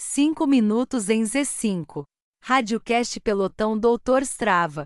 5 minutos em Z5. Radiocast Pelotão Doutor Strava.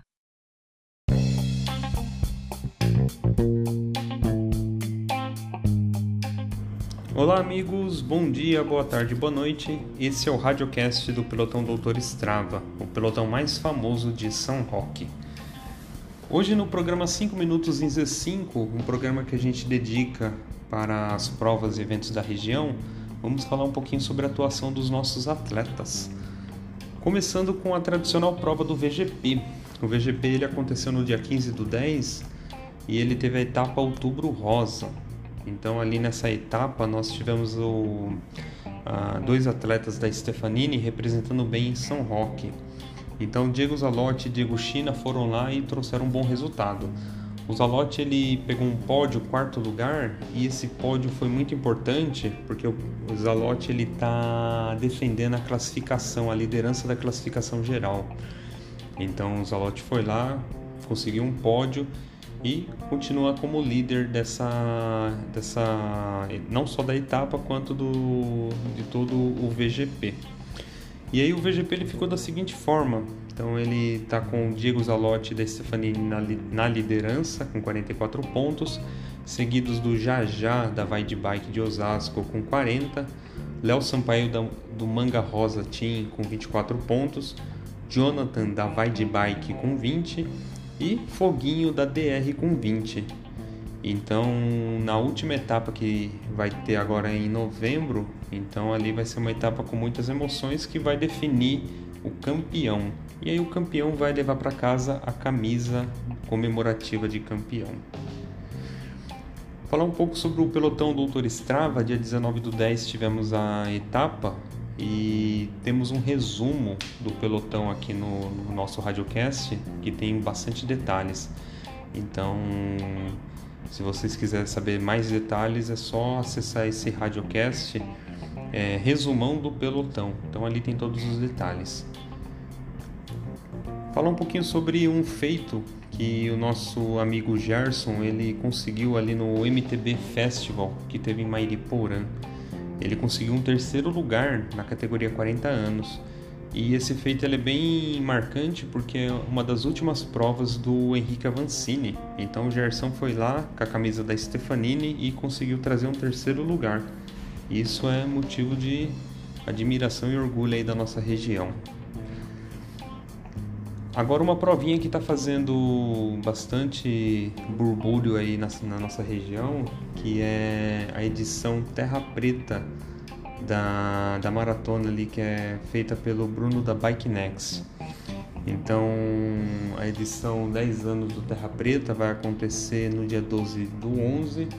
Olá amigos, bom dia, boa tarde, boa noite. Esse é o Radiocast do Pelotão Doutor Strava, o pelotão mais famoso de São Roque. Hoje no programa 5 minutos em Z5, um programa que a gente dedica para as provas e eventos da região, vamos falar um pouquinho sobre a atuação dos nossos atletas. Começando com a tradicional prova do VGP. O VGP ele aconteceu no dia 15/10 e ele teve a etapa Outubro Rosa. Então ali nessa etapa nós tivemos dois atletas da Stefanini representando bem São Roque. Então Diego Zalotti e Diego China foram lá e trouxeram um bom resultado. O Zalotti ele pegou um pódio, 4º lugar, e esse pódio foi muito importante porque o Zalotti ele está defendendo a classificação, a liderança da classificação geral. Então o Zalotti foi lá, conseguiu um pódio e continua como líder dessa não só da etapa quanto de todo o VGP. E aí o VGP ele ficou da seguinte forma. Então ele está com o Diego Zalotti da Stefanini na liderança com 44 pontos, seguidos do Jajá da Vai de Bike de Osasco com 40, Léo Sampaio do Manga Rosa Team com 24 pontos, Jonathan da Vai de Bike com 20 e Foguinho da DR com 20. Então na última etapa que vai ter agora em novembro, então ali vai ser uma etapa com muitas emoções que vai definir o campeão. E aí o campeão vai levar para casa a camisa comemorativa de campeão. Falar um pouco sobre o pelotão Doutor Strava. Dia 19/10 tivemos a etapa e temos um resumo do pelotão aqui no nosso radiocast que tem bastante detalhes. Então, se vocês quiserem saber mais detalhes, é só acessar esse radiocast, resumão do pelotão. Então ali tem todos os detalhes. Falar um pouquinho sobre um feito que o nosso amigo Gerson ele conseguiu ali no MTB Festival que teve em Mairiporã. Ele conseguiu um 3º lugar na categoria 40 anos. E esse feito ele é bem marcante porque é uma das últimas provas do Henrique Avancini. Então o Gerson foi lá com a camisa da Stefanini e conseguiu trazer um 3º lugar. Isso é motivo de admiração e orgulho aí da nossa região. Agora uma provinha que está fazendo bastante burbúrio aí na nossa região, que é a edição Terra Preta da maratona ali, que é feita pelo Bruno da Bike Next. Então a edição 10 anos do Terra Preta vai acontecer no dia 12/11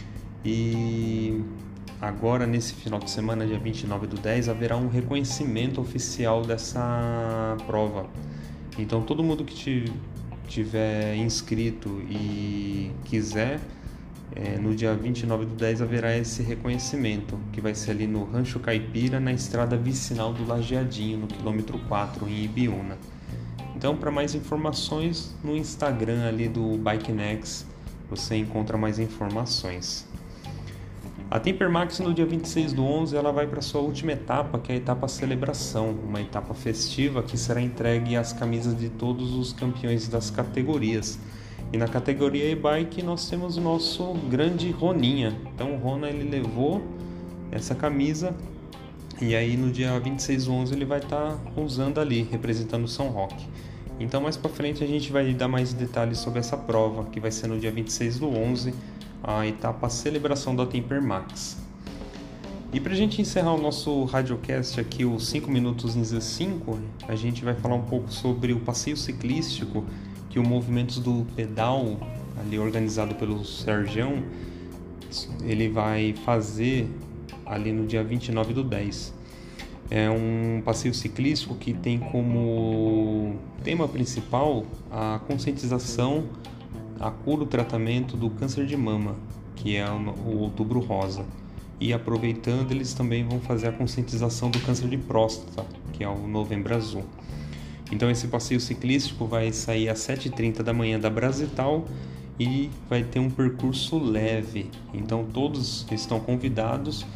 e agora nesse final de semana, dia 29/10, haverá um reconhecimento oficial dessa prova. Então todo mundo que tiver inscrito e quiser, no dia 29/10 haverá esse reconhecimento, que vai ser ali no Rancho Caipira, na estrada vicinal do Lajeadinho, no quilômetro 4, em Ibiúna. Então, para mais informações, no Instagram ali do Bikenex, você encontra mais informações. A Tempermax no dia 26/11 ela vai para sua última etapa, que é a etapa celebração, uma etapa festiva que será entregue as camisas de todos os campeões das categorias. E na categoria e-bike nós temos o nosso grande Roninha. Então o Rona ele levou essa camisa e aí no dia 26/11 ele vai estar usando ali, representando São Roque. Então mais para frente a gente vai dar mais detalhes sobre essa prova, que vai ser no dia 26/11, a etapa celebração da Tempermax. E para a gente encerrar o nosso radiocast aqui, os 5 minutos em Z5, a gente vai falar um pouco sobre o passeio ciclístico que o Movimentos do Pedal, ali organizado pelo Sergião, ele vai fazer ali no dia 29/10. É um passeio ciclístico que tem como tema principal a conscientização, a cura e o tratamento do câncer de mama, que é o Outubro Rosa. E aproveitando, eles também vão fazer a conscientização do câncer de próstata, que é o Novembro Azul. Então esse passeio ciclístico vai sair às 7h30 da manhã da Brasital e vai ter um percurso leve. Então todos estão convidados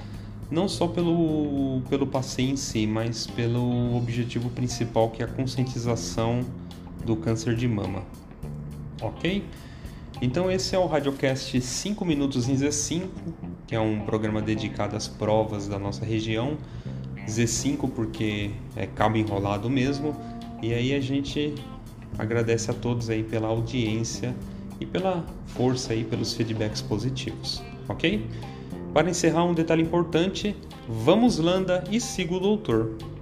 não só pelo passeio em si, mas pelo objetivo principal, que é a conscientização do câncer de mama. Ok? Então esse é o Radiocast 5 Minutos em Z5, que é um programa dedicado às provas da nossa região. Z5 porque é cabo enrolado mesmo. E aí a gente agradece a todos aí pela audiência e pela força aí, pelos feedbacks positivos. Ok? Para encerrar, um detalhe importante: vamos Landa e siga o doutor.